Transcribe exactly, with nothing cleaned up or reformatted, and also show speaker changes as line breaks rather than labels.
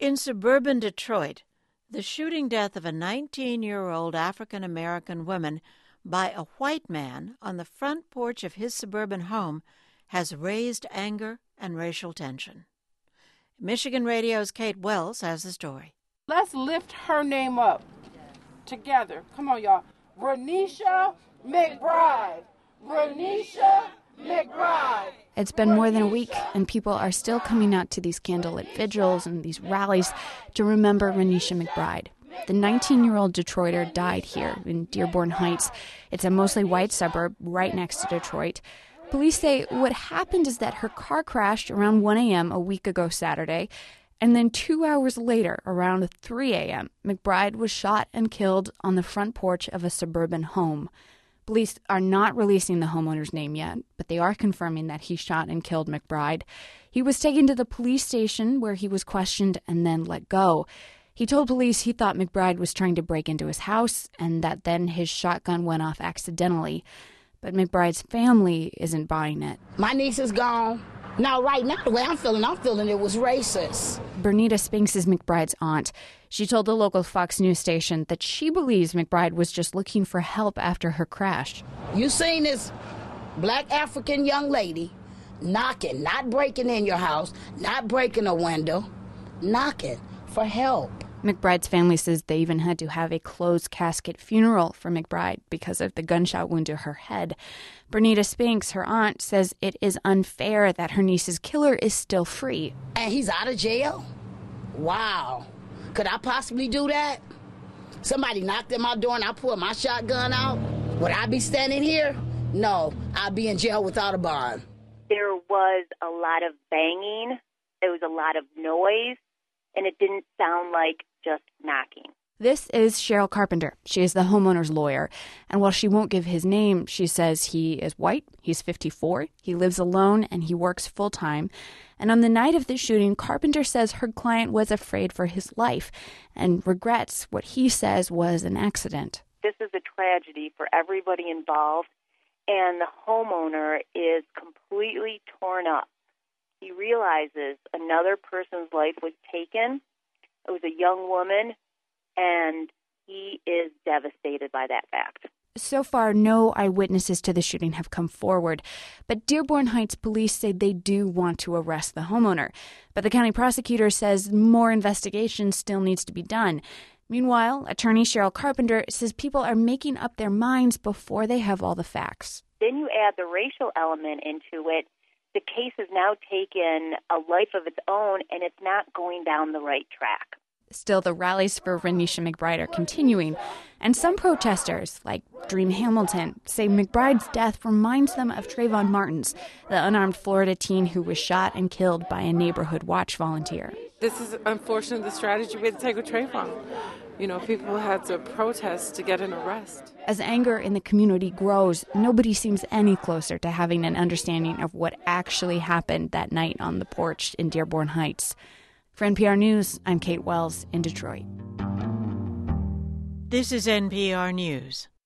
In suburban Detroit, the shooting death of a nineteen-year-old African-American woman by a white man on the front porch of his suburban home has raised anger and racial tension. Michigan Radio's Kate Wells has the story.
Let's lift her name up together. Come on, y'all. Renisha McBride. Renisha McBride.
It's been more than a week, and people are still coming out to these candlelit vigils and these rallies to remember Renisha McBride. The nineteen-year-old Detroiter died here in Dearborn Heights. It's a mostly white suburb right next to Detroit. Police say what happened is that her car crashed around one a.m. a week ago Saturday, and then two hours later, around three a.m., McBride was shot and killed on the front porch of a suburban home. Police are not releasing the homeowner's name yet, but they are confirming that he shot and killed McBride. He was taken to the police station where he was questioned and then let go. He told police he thought McBride was trying to break into his house and that then his shotgun went off accidentally. But McBride's family isn't buying it.
My niece is gone. Now, right now, the way I'm feeling, I'm feeling it was racist.
Bernita Spinks is McBride's aunt. She told the local Fox News station that she believes McBride was just looking for help after her crash.
You seen this black African young lady knocking, not breaking in your house, not breaking a window, knocking for help.
McBride's family says they even had to have a closed casket funeral for McBride because of the gunshot wound to her head. Bernita Spinks, her aunt, says it is unfair that her niece's killer is still free.
And he's out of jail? Wow. Could I possibly do that? Somebody knocked at my door and I pulled my shotgun out? Would I be standing here? No, I'd be in jail without a bond.
There was a lot of banging. There was a lot of noise. And it didn't sound like just knocking.
This is Cheryl Carpenter. She is the homeowner's lawyer. And while she won't give his name, she says he is white, he's fifty-four, he lives alone, and he works full-time. And on the night of the shooting, Carpenter says her client was afraid for his life and regrets what he says was an accident.
This is a tragedy for everybody involved, and the homeowner is completely torn up. He realizes another person's life was taken. It was a young woman, and he is devastated by that fact.
So far, no eyewitnesses to the shooting have come forward, but Dearborn Heights police say they do want to arrest the homeowner. But the county prosecutor says more investigation still needs to be done. Meanwhile, attorney Cheryl Carpenter says people are making up their minds before they have all the facts.
Then you add the racial element into it. The case has now taken a life of its own, and it's not going down the right track.
Still, the rallies for Renisha McBride are continuing, and some protesters, like Dream Hamilton, say McBride's death reminds them of Trayvon Martin's, the unarmed Florida teen who was shot and killed by a neighborhood watch volunteer.
This is unfortunately the strategy we had to take with Trayvon. You know, people had to protest to get an arrest.
As anger in the community grows, nobody seems any closer to having an understanding of what actually happened that night on the porch in Dearborn Heights. For N P R News, I'm Kate Wells in Detroit.
This is N P R News.